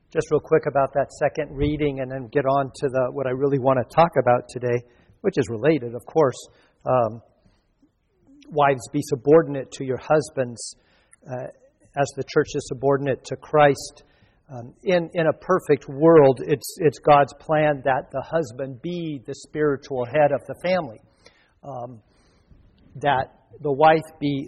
Just real quick about that second reading and then get on to what I really want to talk about today, which is related, of course. Wives, be subordinate to your husbands as the church is subordinate to Christ. In a perfect world, it's God's plan that the husband be the spiritual head of the family. That the wife be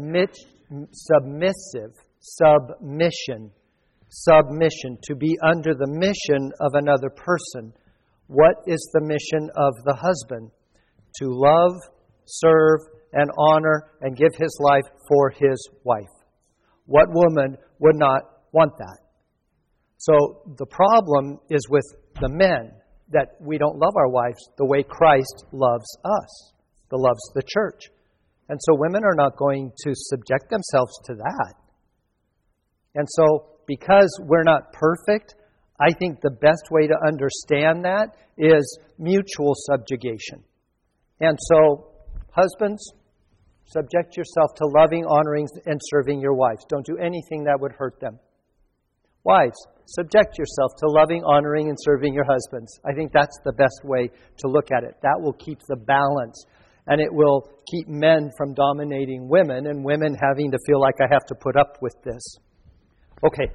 submission, to be under the mission of another person. What is the mission of the husband? To love, serve, and honor, and give his life for his wife. What woman would not want that? So the problem is with the men, that we don't love our wives the way Christ loves us, loves the church. And so women are not going to subject themselves to that. And so because we're not perfect, I think the best way to understand that is mutual subjugation. And so, husbands, subject yourself to loving, honoring, and serving your wives. Don't do anything that would hurt them. Wives, subject yourself to loving, honoring, and serving your husbands. I think that's the best way to look at it. That will keep the balance. And it will keep men from dominating women and women having to feel like I have to put up with this. Okay.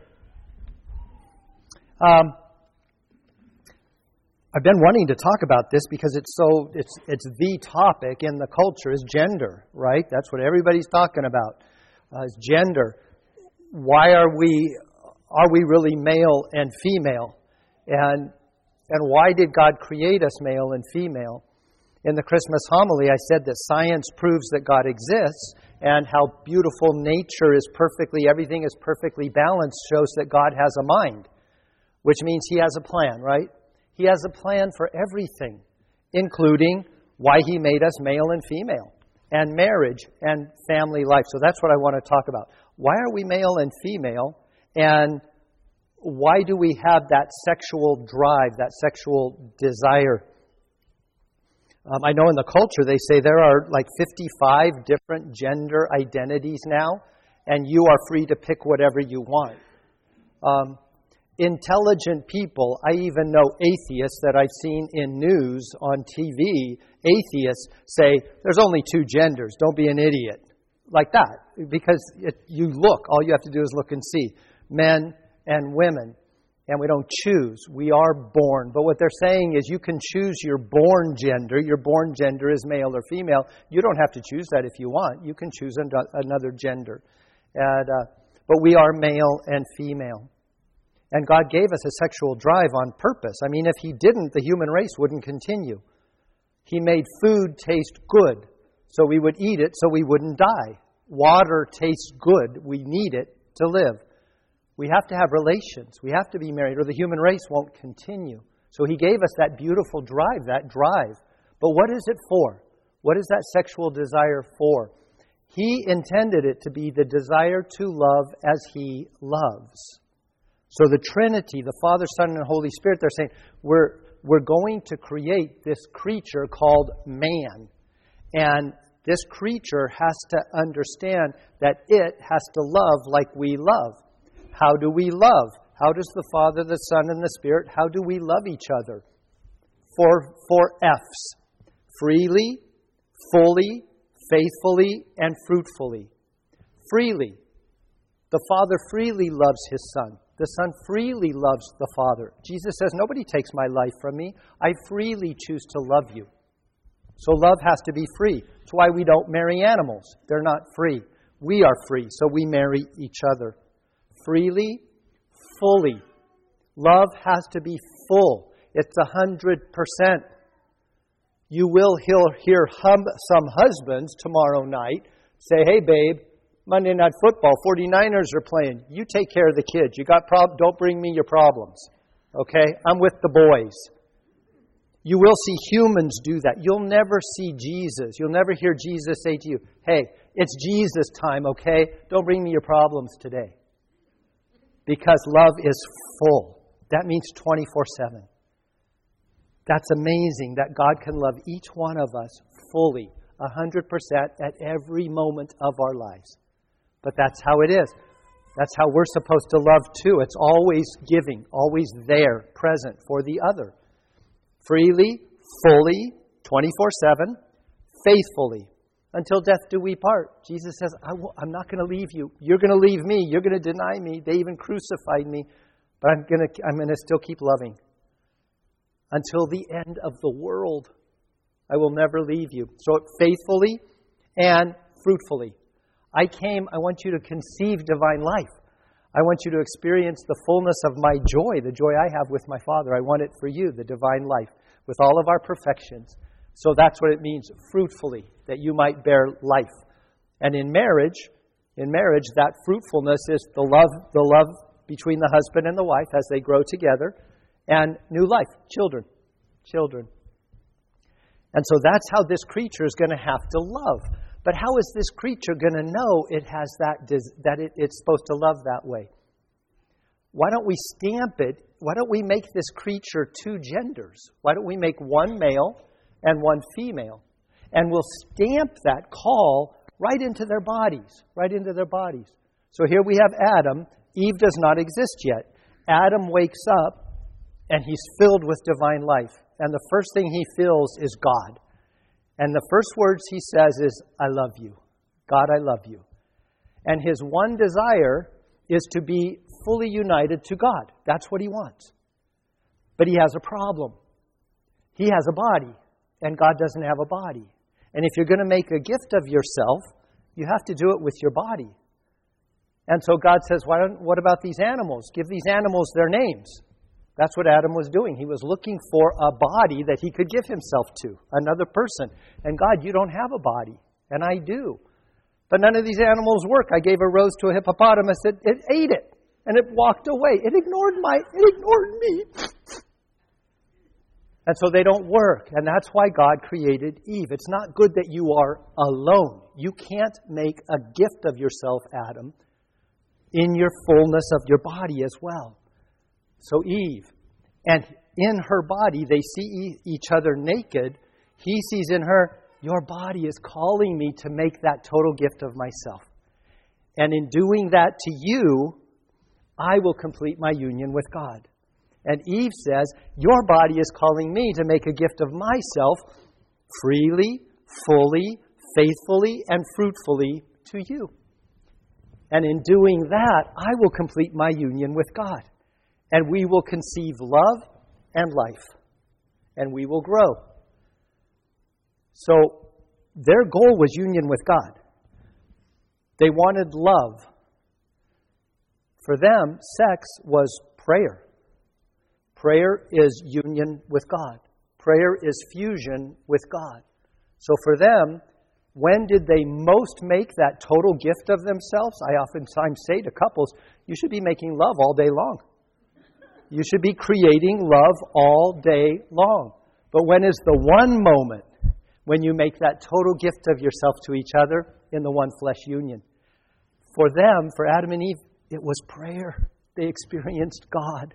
I've been wanting to talk about this because it's the topic in the culture is gender, right? That's what everybody's talking about, is gender. Why are we really male and female? And why did God create us male and female? In the Christmas homily, I said that science proves that God exists, and how beautiful nature is everything is perfectly balanced, shows that God has a mind, which means He has a plan, right? He has a plan for everything, including why He made us male and female, and marriage and family life. So that's what I want to talk about. Why are we male and female, and why do we have that sexual drive, that sexual desire? I know in the culture they say there are like 55 different gender identities now, and you are free to pick whatever you want. Intelligent people, I even know atheists that I've seen in news on TV, atheists say, there's only two genders, don't be an idiot. Like that. Because all you have to do is look and see. Men and women. And we don't choose. We are born. But what they're saying is you can choose your born gender. Your born gender is male or female. You don't have to choose that if you want. You can choose another gender. But we are male and female. And God gave us a sexual drive on purpose. I mean, if He didn't, the human race wouldn't continue. He made food taste good, so we would eat it so we wouldn't die. Water tastes good. We need it to live. We have to have relations. We have to be married, or the human race won't continue. So He gave us that beautiful drive, But what is it for? What is that sexual desire for? He intended it to be the desire to love as He loves. So the Trinity, the Father, Son, and Holy Spirit, they're saying, we're going to create this creature called man. And this creature has to understand that it has to love like we love. How do we love? How does the Father, the Son, and the Spirit, how do we love each other? Four F's. Freely, fully, faithfully, and fruitfully. Freely. The Father freely loves His Son. The Son freely loves the Father. Jesus says, nobody takes my life from me. I freely choose to love you. So love has to be free. That's why we don't marry animals. They're not free. We are free, so we marry each other. Freely, fully. Love has to be full. It's 100%. You will hear some husbands tomorrow night say, hey babe, Monday Night Football, 49ers are playing. You take care of the kids. You got don't bring me your problems. Okay? I'm with the boys. You will see humans do that. You'll never see Jesus. You'll never hear Jesus say to you, hey, it's Jesus time, okay? Don't bring me your problems today. Because love is full. That means 24/7. That's amazing that God can love each one of us fully, 100% at every moment of our lives. But that's how it is. That's how we're supposed to love too. It's always giving, always there, present for the other. Freely, fully, 24/7, faithfully. Until death do we part. Jesus says, I'm not going to leave you. You're going to leave me. You're going to deny me. They even crucified me. But I'm going to still keep loving. Until the end of the world, I will never leave you. So faithfully and fruitfully. I want you to conceive divine life. I want you to experience the fullness of my joy, the joy I have with my Father. I want it for you, the divine life, with all of our perfections. So that's what it means, fruitfully, that you might bear life. And in marriage, that fruitfulness is the love between the husband and the wife as they grow together, and new life, children. And so that's how this creature is going to have to love. But how is this creature going to know it has it's supposed to love that way? Why don't we stamp it? Why don't we make this creature two genders? Why don't we make one male and one female? And we'll stamp that call right into their bodies. So here we have Adam. Eve does not exist yet. Adam wakes up and he's filled with divine life. And the first thing he feels is God. And the first words he says is, I love you. God, I love you. And his one desire is to be fully united to God. That's what he wants. But he has a problem. He has a body, and God doesn't have a body. And if you're going to make a gift of yourself, you have to do it with your body. And so God says, what about these animals? Give these animals their names. That's what Adam was doing. He was looking for a body that he could give himself to, another person. And God, you don't have a body, and I do. But none of these animals work. I gave a rose to a hippopotamus. It ate it, and it walked away. It ignored me. And so they don't work. And that's why God created Eve. It's not good that you are alone. You can't make a gift of yourself, Adam, in your fullness of your body as well. So Eve, and in her body, they see each other naked. He sees in her, your body is calling me to make that total gift of myself. And in doing that to you, I will complete my union with God. And Eve says, your body is calling me to make a gift of myself freely, fully, faithfully, and fruitfully to you. And in doing that, I will complete my union with God. And we will conceive love and life. And we will grow. So their goal was union with God. They wanted love. For them, sex was prayer. Prayer is union with God. Prayer is fusion with God. So for them, when did they most make that total gift of themselves? I oftentimes say to couples, you should be making love all day long. You should be creating love all day long. But when is the one moment when you make that total gift of yourself to each other in the one flesh union? For them, for Adam and Eve, it was prayer. They experienced God.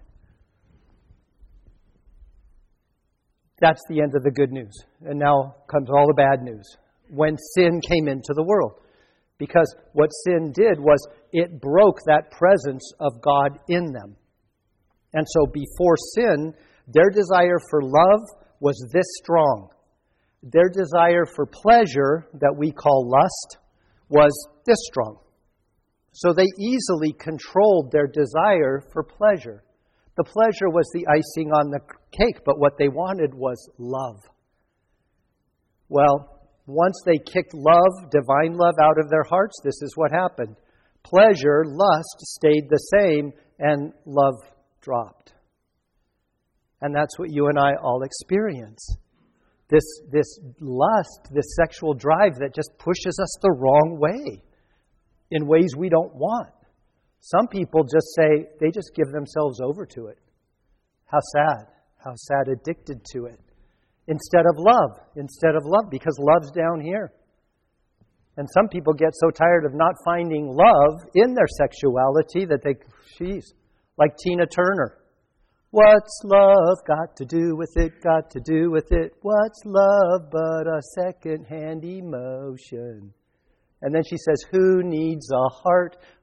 That's the end of the good news. And now comes all the bad news. When sin came into the world. Because what sin did was it broke that presence of God in them. And so before sin, their desire for love was this strong. Their desire for pleasure, that we call lust, was this strong. So they easily controlled their desire for pleasure. The pleasure was the icing on the cake, but what they wanted was love. Well, once they kicked love, divine love, out of their hearts, this is what happened. Pleasure, lust, stayed the same, and love dropped. And that's what you and I all experience. This lust, this sexual drive that just pushes us the wrong way in ways we don't want. Some people just say, they just give themselves over to it. How sad, addicted to it. Instead of love, because love's down here. And some people get so tired of not finding love in their sexuality that like Tina Turner. What's love got to do with it, got to do with it? What's love but a second-hand emotion? And then she says, who needs a heart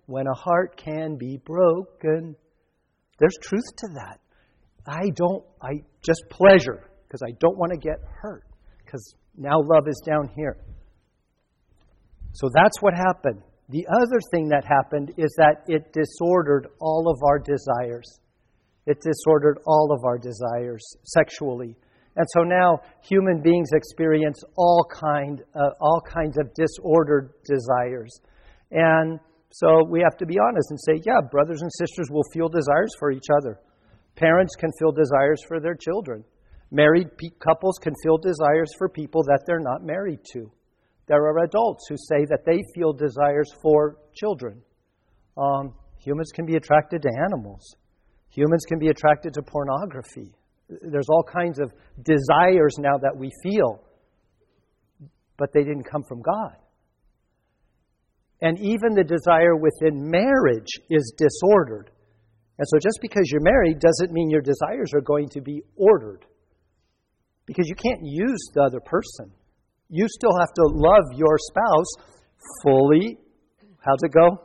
when a heart can be broken. There's truth to that. I just pleasure, because I don't want to get hurt, because now love is down here. So that's what happened. The other thing that happened is that it disordered all of our desires. It disordered all of our desires sexually. And so now human beings experience all kinds of disordered desires. And so we have to be honest and say, yeah, brothers and sisters will feel desires for each other. Parents can feel desires for their children. Married couples can feel desires for people that they're not married to. There are adults who say that they feel desires for children. Humans can be attracted to animals. Humans can be attracted to pornography. There's all kinds of desires now that we feel, but they didn't come from God. And even the desire within marriage is disordered. And so just because you're married doesn't mean your desires are going to be ordered. Because you can't use the other person. You still have to love your spouse fully. How's it go?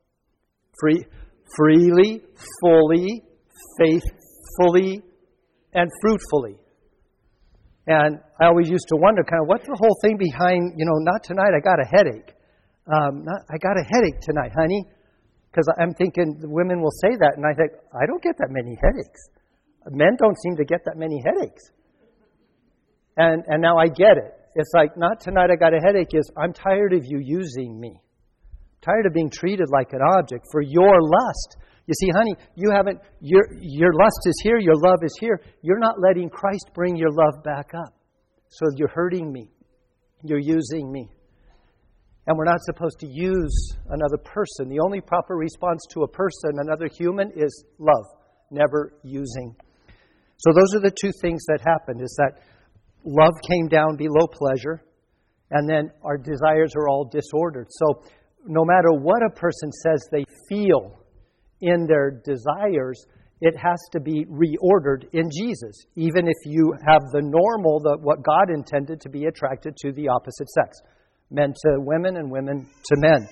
Freely, fully, faithfully, and fruitfully. And I always used to wonder kind of what's the whole thing behind, not tonight, I got a headache. I got a headache tonight, honey. Because I'm thinking the women will say that, and I think, I don't get that many headaches. Men don't seem to get that many headaches. And now I get it. It's like, not tonight I got a headache, is I'm tired of you using me. I'm tired of being treated like an object for your lust. You see, honey, you haven't, your lust is here, your love is here. You're not letting Christ bring your love back up. So you're hurting me. You're using me. And we're not supposed to use another person. The only proper response to a person, another human, is love, never using. So those are the two things that happened, is that love came down below pleasure, and then our desires are all disordered. So no matter what a person says they feel in their desires, it has to be reordered in Jesus, even if you have the normal, what God intended to be attracted to the opposite sex. Men to women and women to men.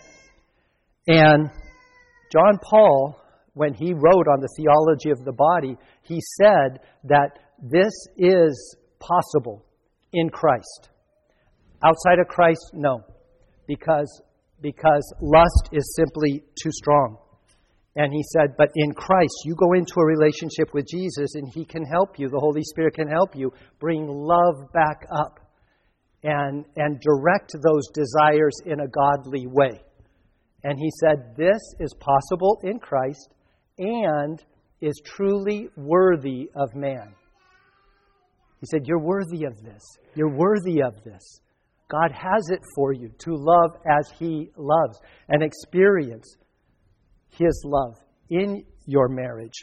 And John Paul, when he wrote on the theology of the body, he said that this is possible in Christ. Outside of Christ, no. Because lust is simply too strong. And he said, but in Christ, you go into a relationship with Jesus and He can help you, the Holy Spirit can help you bring love back up. And direct those desires in a godly way. And he said, this is possible in Christ and is truly worthy of man. He said, you're worthy of this. You're worthy of this. God has it for you to love as He loves and experience His love in your marriage.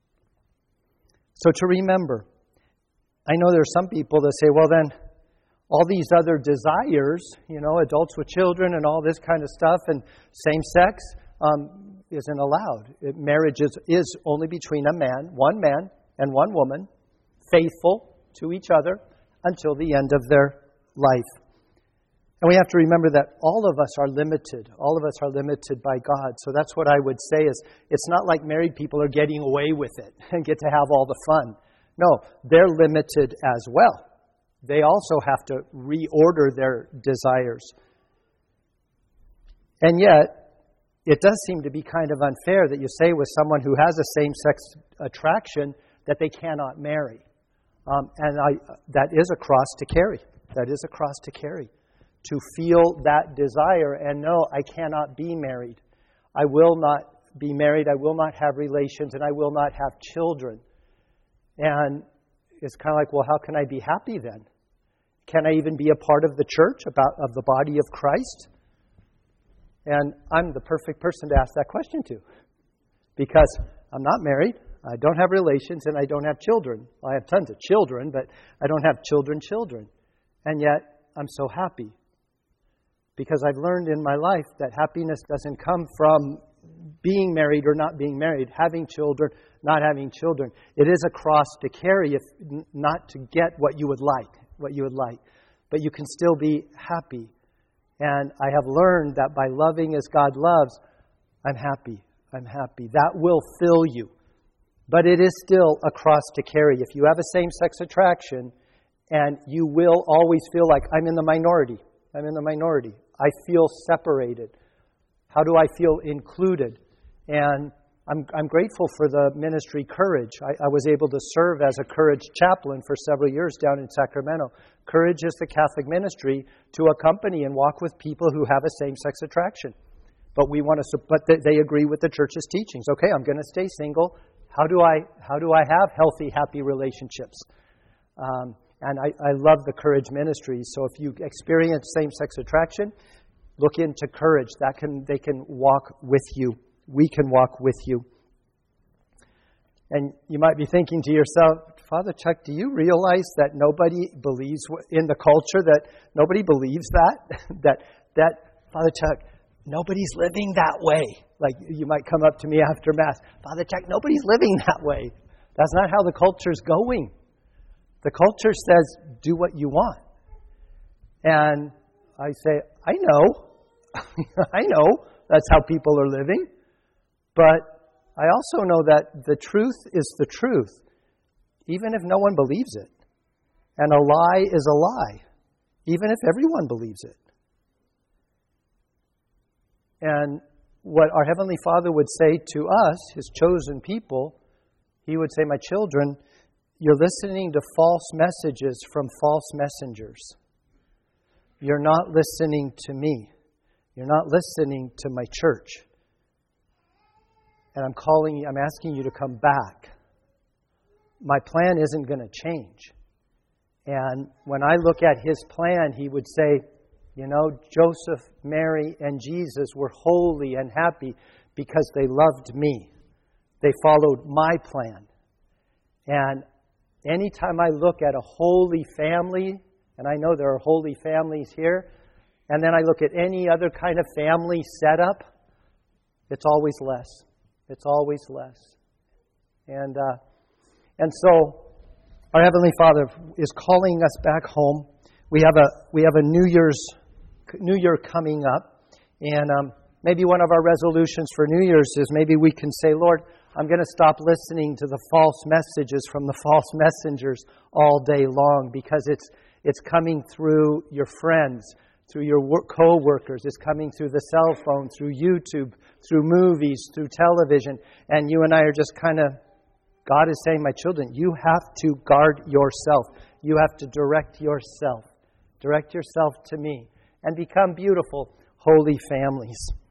So to remember, I know there are some people that say, well then, all these other desires, adults with children and all this kind of stuff, and same sex isn't allowed. Marriage is only between one man and one woman, faithful to each other until the end of their life. And we have to remember that all of us are limited. All of us are limited by God. So that's what I would say is, it's not like married people are getting away with it and get to have all the fun. No, they're limited as well. They also have to reorder their desires. And yet, it does seem to be kind of unfair that you say with someone who has a same-sex attraction that they cannot marry. That is a cross to carry. That is a cross to carry. To feel that desire and know, I cannot be married. I will not be married. I will not have relations, and I will not have children. And it's kind of like, well, how can I be happy then? Can I even be a part of the church, of the body of Christ? And I'm the perfect person to ask that question to. Because I'm not married, I don't have relations, and I don't have children. Well, I have tons of children, but I don't have children. And yet, I'm so happy. Because I've learned in my life that happiness doesn't come from being married or not being married, having children, not having children. It is a cross to carry, if not to get what you would like. But you can still be happy. And I have learned that by loving as God loves, I'm happy. I'm happy. That will fill you. But it is still a cross to carry. If you have a same-sex attraction, and you will always feel like, I'm in the minority. I'm in the minority. I feel separated. How do I feel included? And I'm grateful for the ministry Courage. I was able to serve as a Courage chaplain for several years down in Sacramento. Courage is the Catholic ministry to accompany and walk with people who have a same-sex attraction. But they agree with the church's teachings. Okay, I'm going to stay single. How do I have healthy, happy relationships? And I love the Courage ministry. So if you experience same-sex attraction, look into Courage. They can walk with you. We can walk with you. And you might be thinking to yourself, Father Chuck, do you realize that nobody believes in the culture, that nobody believes that Father Chuck, nobody's living that way? Like you might come up to me after Mass, Father Chuck, nobody's living that way. That's not how the culture's going. The culture says, do what you want. And I say, I know. I know that's how people are living. But I also know that the truth is the truth, even if no one believes it. And a lie is a lie, even if everyone believes it. And what our Heavenly Father would say to us, His chosen people, He would say, my children, you're listening to false messages from false messengers. You're not listening to me. You're not listening to my church. And I'm asking you to come back. My plan isn't going to change. And when I look at His plan, He would say, Joseph, Mary, and Jesus were holy and happy because they loved me. They followed my plan. And anytime I look at a holy family, and I know there are holy families here, and then I look at any other kind of family setup, it's always less. It's always less. And so our Heavenly Father is calling us back home. We have a New Year coming up, and maybe one of our resolutions for New Year's is maybe we can say, Lord, I'm going to stop listening to the false messages from the false messengers all day long, because it's coming through your friends, through your co-workers. It's coming through the cell phone, through YouTube, through movies, through television. And you and I are just God is saying, my children, you have to guard yourself. You have to direct yourself. Direct yourself to me. And become beautiful, holy families.